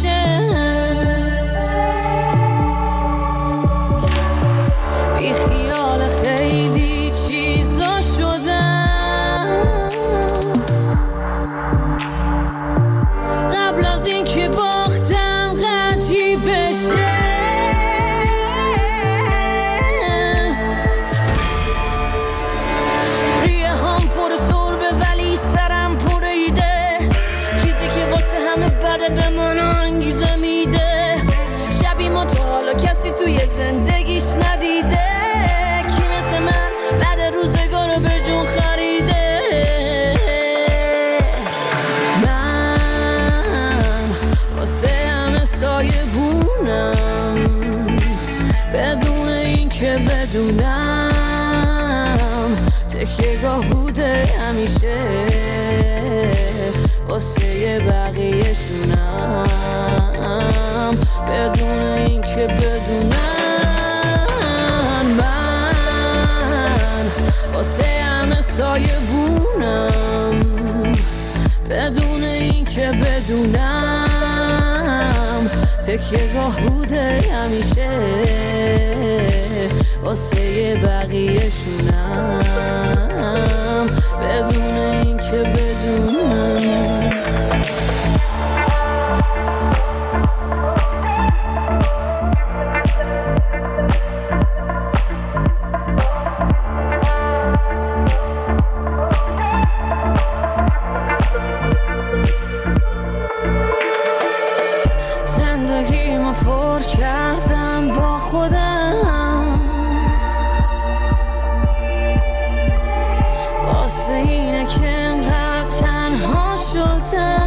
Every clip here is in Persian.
همیشه بی خیال خیلی چیزا شدم قبل از این که باختم قطعی بشه ریه هم پر سربه ولی سرم پر ایده چیزی که واسه همه بده به من انگیزه میده شبی ما تا حالا کسی توی زندگیش ندیده کی مثل من بعد روزگارو به جون خریده من واسه همه سایه بونم بدون این که بدونم تکیه گاه بوده همیشه واسه بقیه شونم بدون این که بدونم من واسه همه سایه بونم بدون این که بدونم تکیه گاه بوده همیشه واسه بقیه شونم بدون این که بدونم زندگیمو پر کردم با خودم واسه اینه که انقدر تنها شدم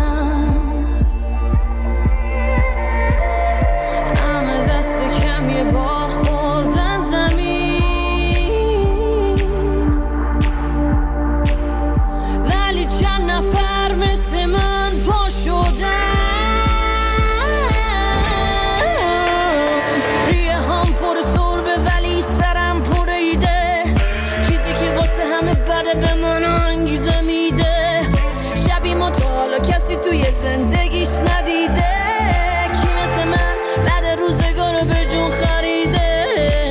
همه دست کم یه بار خوردن زمین ولی چند نفر مثل من پا شدن ریه هم پر سربه ولی سرم پر ایده چیزی که واسه همه بده به من انگیزه میده شبی ما تا حالا کسی توی زندگیش ندیده کی مثل من بعد روزگارو به جون خریده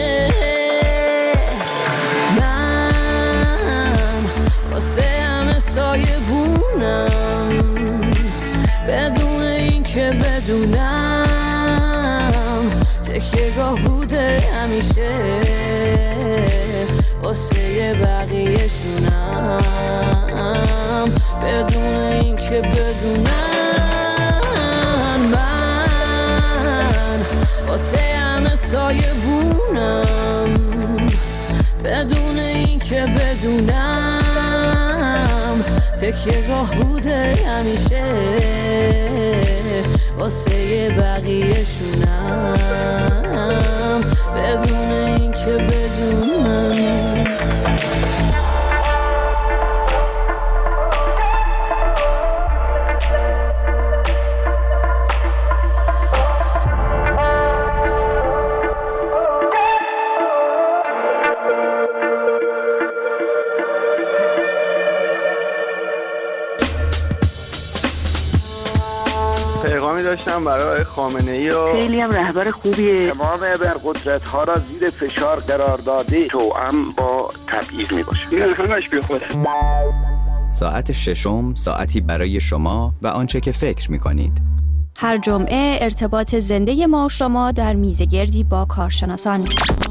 من واسه همه سایه بونم بدون این که بدونم تکیه گاه بوده همیشه واسه بقیه شونم بدون این که بدونم من واسه همه سایه بونم بدون این که بدونم تکیه گاه بوده همیشه واسه بقیه شونم بدون این که بدونم پیغامی داشتم برای خامنه‌ای و خیلی هم رهبر خوبیه. تمام ابرقدرت‌ها را زیر فشار قرار داده توأم با تبعیض میباشه. این همش بیخوده. ساعت ششم، ساعتی برای شما و آنچه که فکر می‌کنید. هر جمعه ارتباط زنده ما و شما در میزگردی با کارشناسان.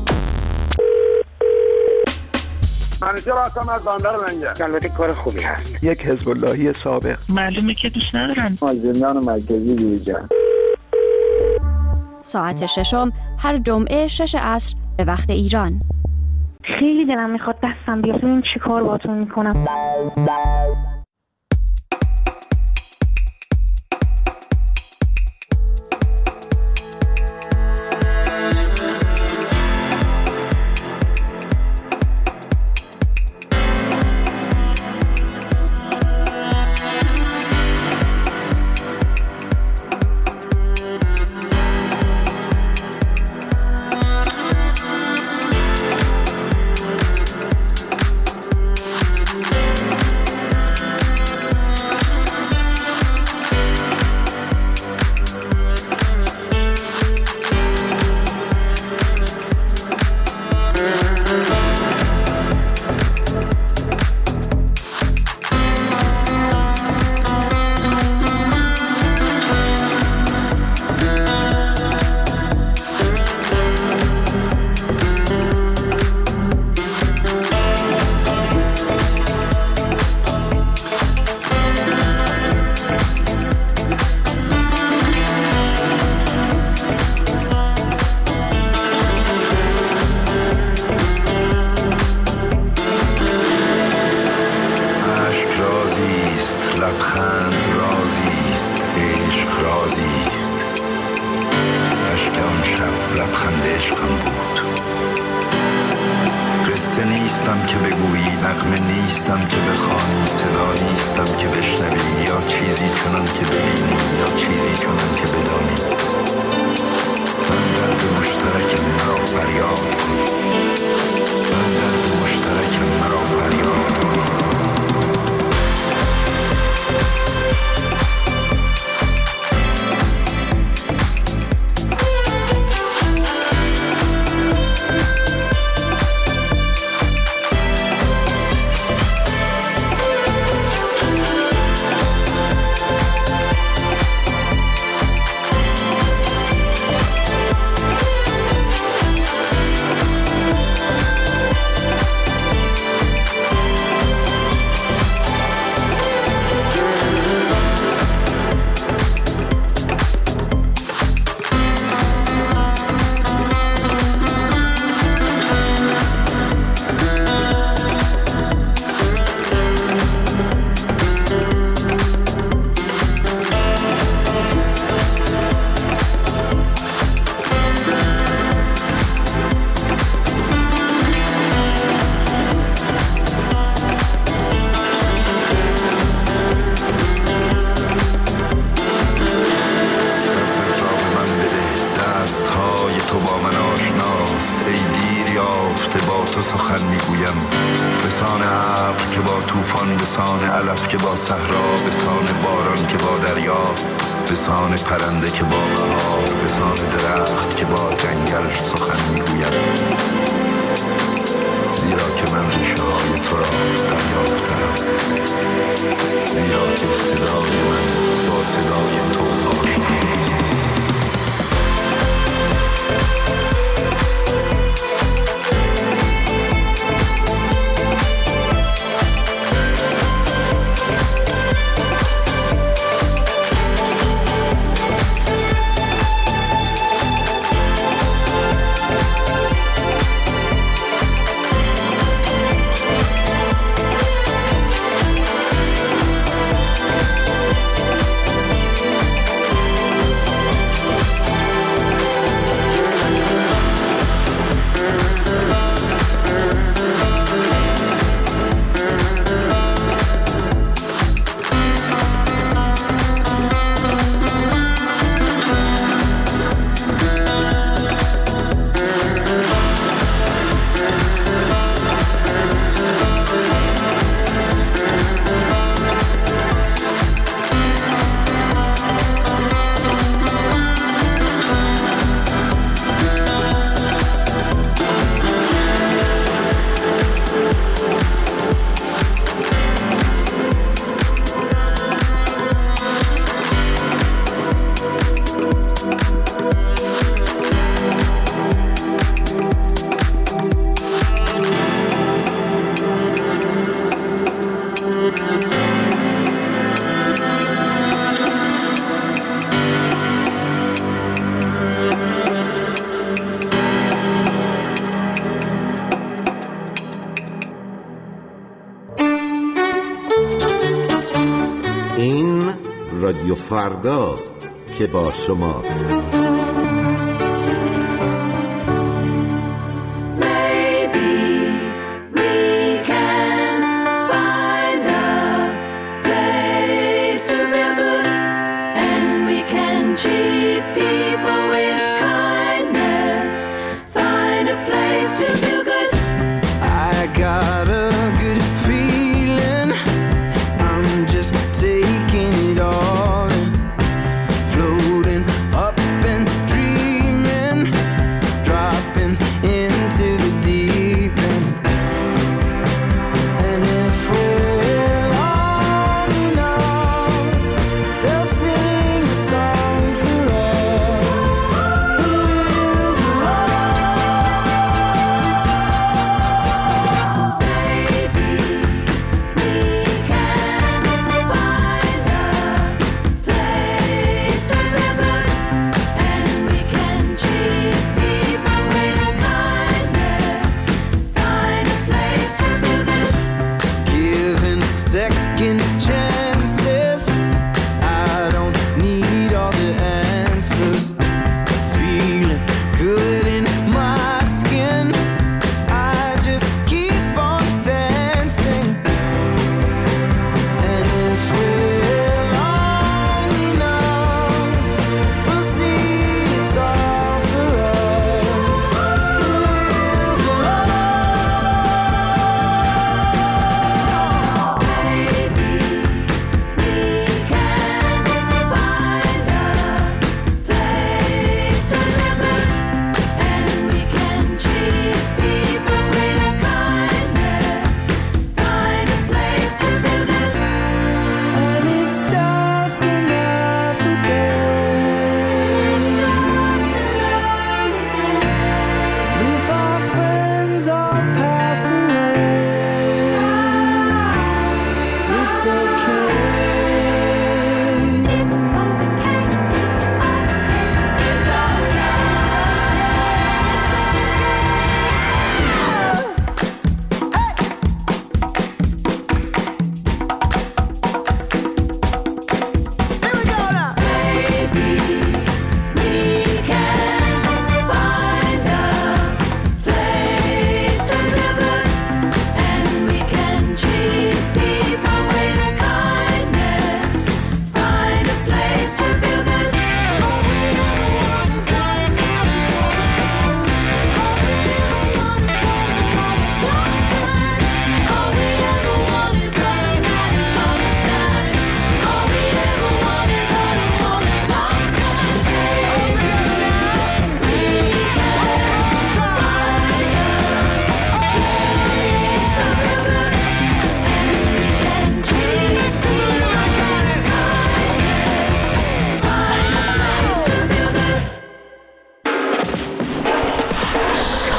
منیجر هستم از بندر منجر. البته کار خوبی هست. یک حزب اللهی سابق. معلومه که دوست ندارن. از زندان مرکزی بیرون. ساعت ششم هر جمعه 6 عصر به وقت ایران. خیلی دلم میخواد دستم بیاد این چی کار باتون میکنم. نیستم که بگویی، نغمه نیستم که بخوانی، صدا نیستم که بشنوی، یا چیزی چنان که ببینی یا چیزی چنان که بدانی. من درد مشترکم مرا فریاد کن، من درد مشترکم مرا فریاد کن. رادیو فرداست که با شماست. Taking it all in, floating up and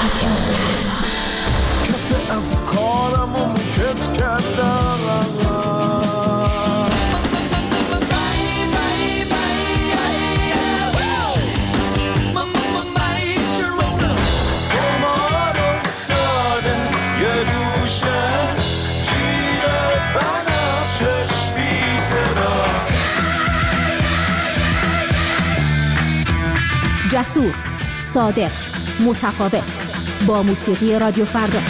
کف افکارم و موکت کردم جسور، صادق، متفاوت، با موسیقی رادیو فردا.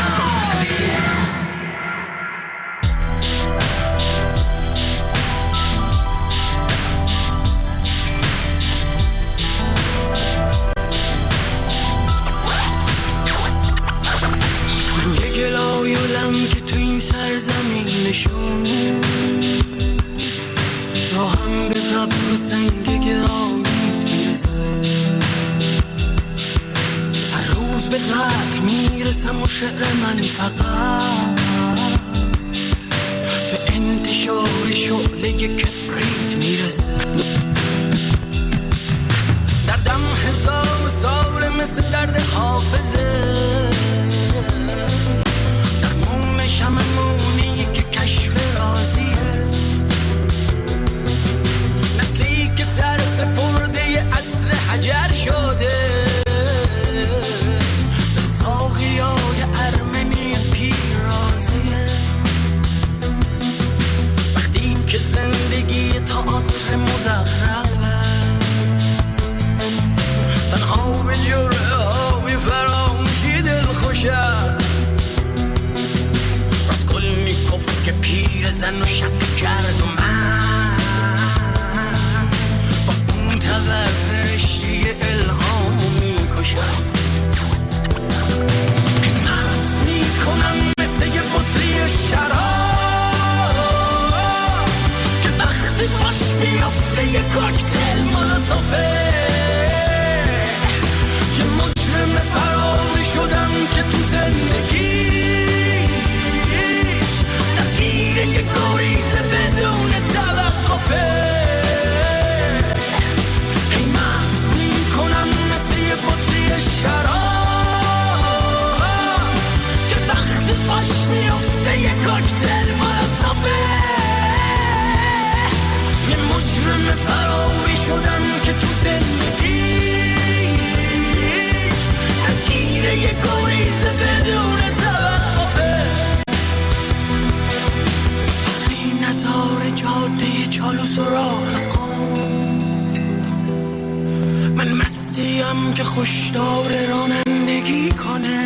من یه گلایولم که تو این سرزمینشون راهم به قبر و سنگ گرامیت میرسه، هر روز به قتل میرسم و شعر من فقط به انتشار شعله کبریت میرسه. دردم هزار سال مثل درد حافظه، درمونش هممونی که کشف رازیه، نسلی که سر سپرده عصر حجر شده، به ساقیای ارمنی پیرازیه. وقتی که زندگی تئاتر مزخرفه، تنها به جرعه های فراموشی دل خوشه، راسکولنیکوف که پیر زن و شک کرد و من با اون تبر فرشته الهامو میکشم. مست میکنم مثل یه بطری شراب که وقتی باش میافته یه کاکتل مولوتوفه. یه مجرم فراری شدم که تو زندگیش درگیر یه گریز بدون توقفه. هی مست میکنم مثل یه بطری شراب که وقتی باش میافته یه کاکتل مولوتوفه. یه مجرم فراری شدم که تو زندگیش درگیر یه گریز بدون توقفه. فرقی نداره جاده چالوس و راه قم، من مستیم که خوشدار رانندگی کنه.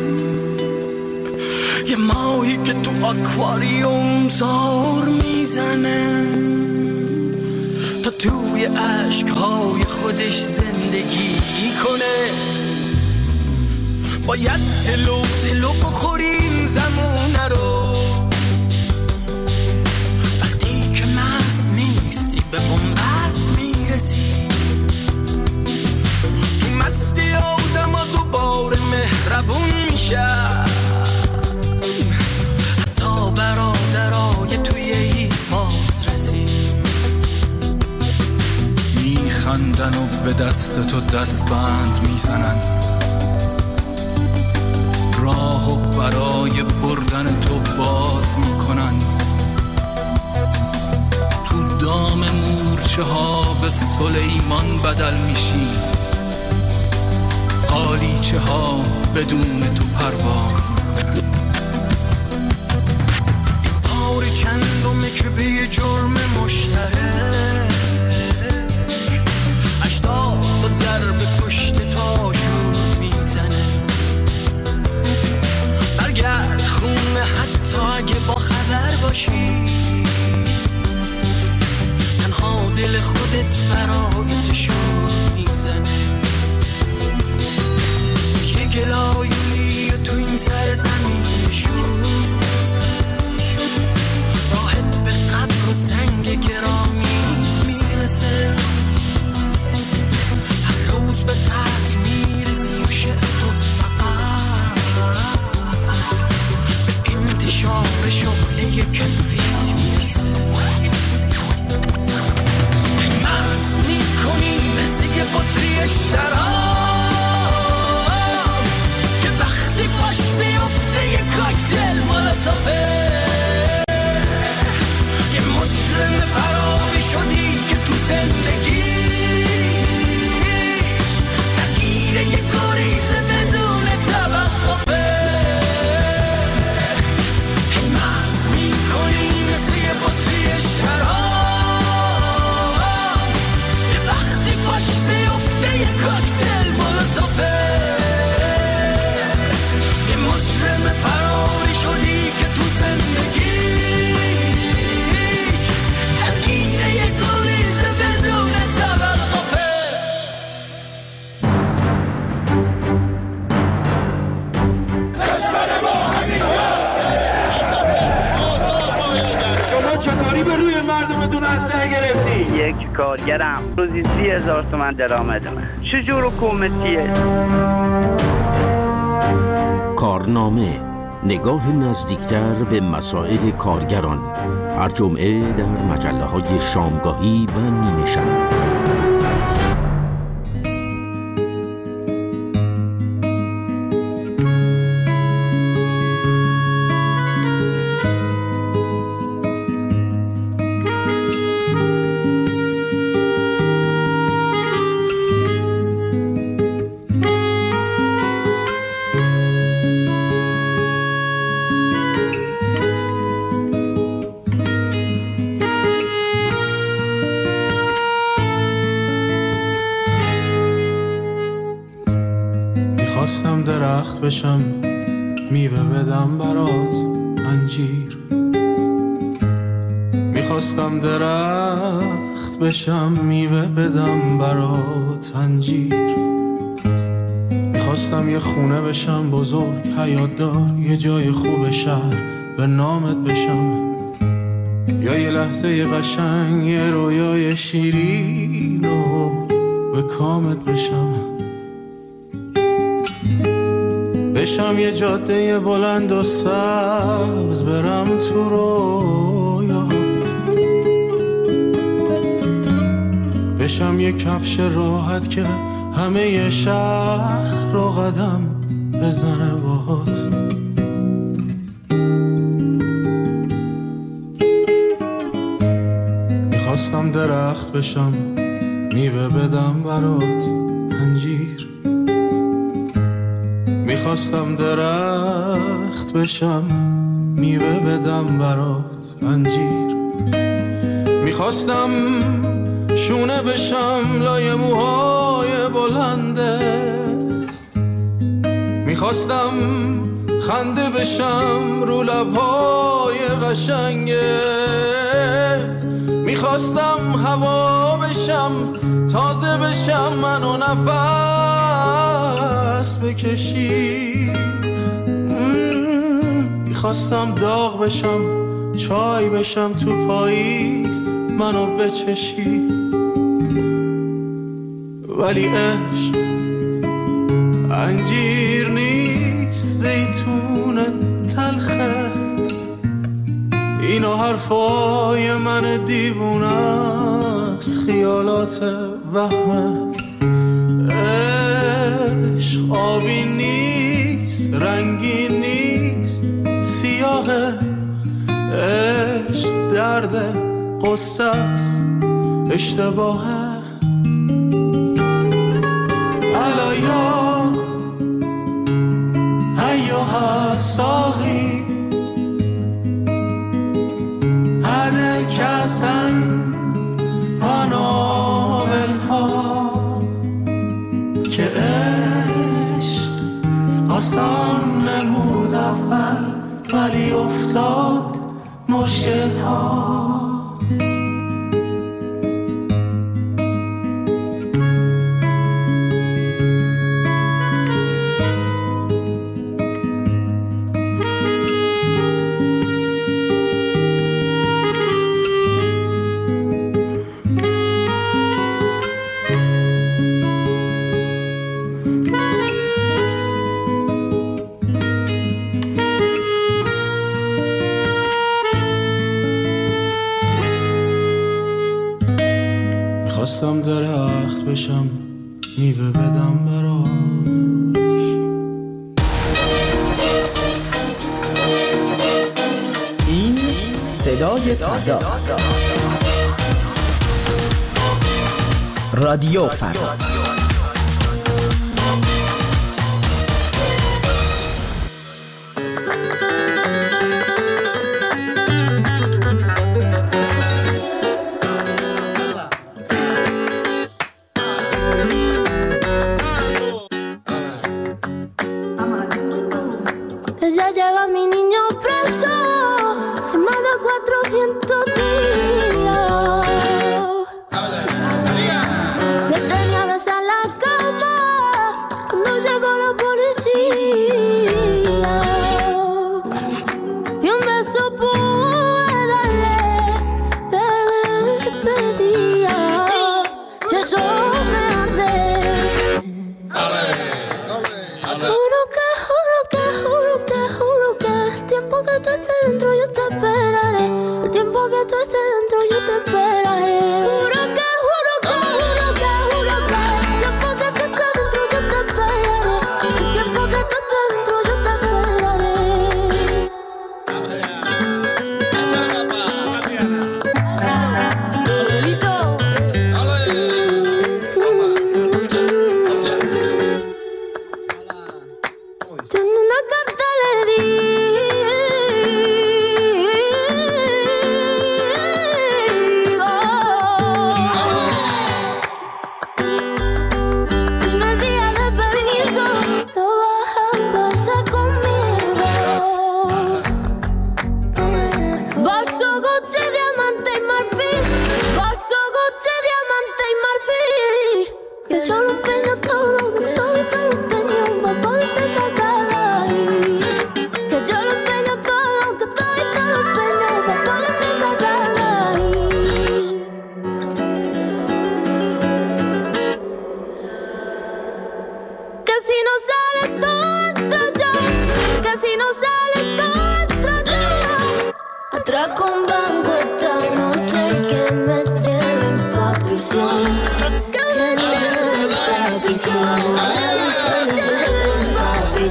یه ماهی که تو آکواریوم زار میزنه تا توی عشقهای خودش زندگی کنه. باید تلو بخوریم زمونه رو، وقتی که مست نیستی به بنبست میرسی. تو مستی آدم ها دوباره مهربون میشه، حتی برادرای توی هیز باز رسی. میخندن و به دست تو دستبند میزنن، راهو برای بردن تو باز میکنن. تو دام مورچه ها به سلیمان بدل میشی، قالیچه ها بدون تو پرواز میکنن. این پار چندمه که به یه جرم مشترک 80 ضربه پشت تاشون میزنه. برگرد خونه حتی اگه با خبر باشی، تنها دل خودت برای تشون میزنه. یه گلایونی تو این سرزمینشون، راحت به قبر و سنگ گرامیت میرسه. هر روز به قبر مردمتون اسلحه گرفتی؟ یک کارگرم روزی 30,000 تومان درآمدمه. چجور حکومتیه؟ کارنامه، نگاه نزدیکتر به مسائل کارگران، هر جمعه در مجله‌های شامگاهی و نیمه شب. میخواستم درخت بشم میوه بدم برات انجیر، میخواستم درخت بشم میوه بدم برات انجیر، میخواستم یه خونه بشم بزرگ حیات دار، یه جای خوب شهر به نامت بشم، یا یه لحظه یه قشنگ یه رویای شیرین و به کامت بشم، بشم یه جاده بلند و سبز برم تو رویات، بشم یه کفش راحت که همه شهر رو قدم بزنه باهات، میخواستم درخت بشم میوه بدم برات انجیر، میخواستم درخت بشم میوه بدم برات انجیر، میخواستم شونه بشم لای موهای بلندت، میخواستم خنده بشم رو لبهای قشنگت، میخواستم هوا بشم تازه بشم منو نفس بکشی، میخواستم داغ بشم چای بشم تو پاییز منو بچشی، ولی عشق انجیر نیست زیتون تلخه، اینو حرفای من دیوونه است خیالات وهمه، عشق آبی نیست رنگی نیست سیاهه، عشق درد قصه است اشتباهه، الایا ایوها ساقی هده کسن و ناولها که عشق آسان نمود اول ولی افتاد مشکل ها. میخواستم درخت بشم میوه بدم براش. این صدای فرداست. رادیو فردا.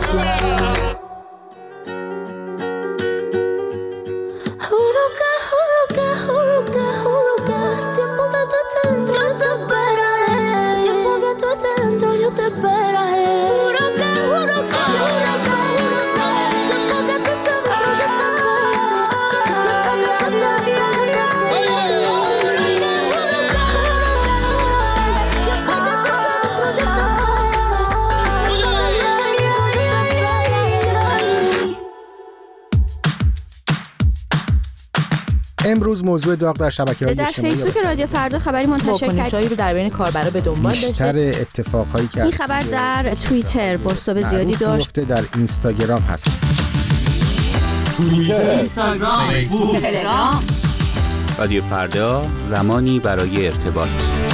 امروز موضوع داغ در شبکه‌های اجتماعی در فیسبوک رادیو فردا خبری منتشر کرد. واکنش‌هایی رو در بین کاربرا به دنبال داشته. بیشتر اتفاقایی که این خبر در توییتر بازتاب زیادی داشت. در اینستاگرام هست. توییتر، اینستاگرام، فیسبوک، تلگرام. رادیو فردا، زمانی برای ارتباط.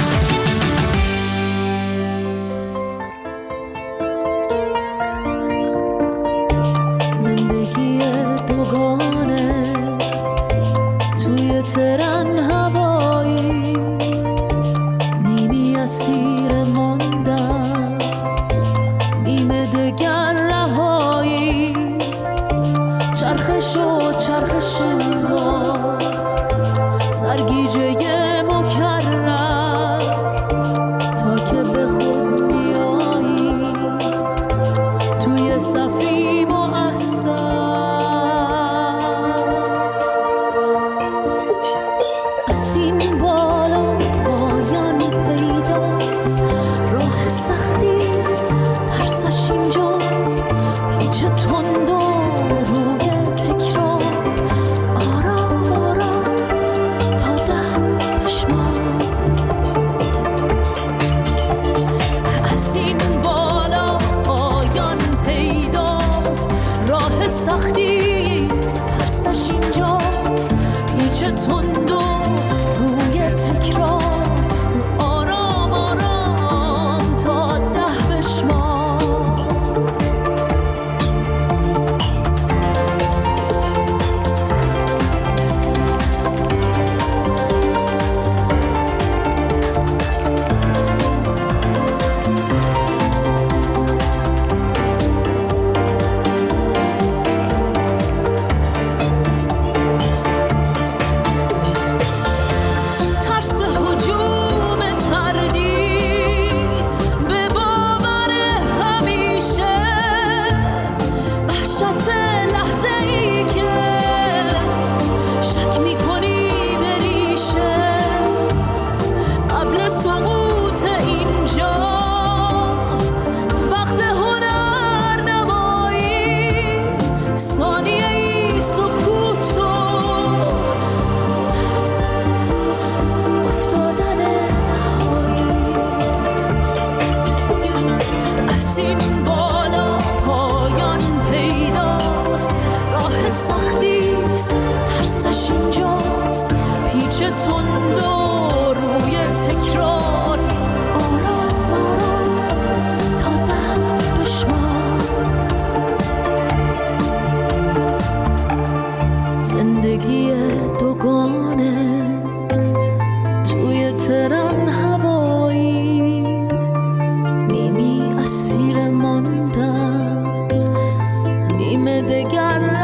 ترن هوایی نیمی اسیر ماندم نیمه دگر رهایی چرخش و چرخش انگار سرگیجه مکرر تا که به خود میایی توی صفی مؤثر دگر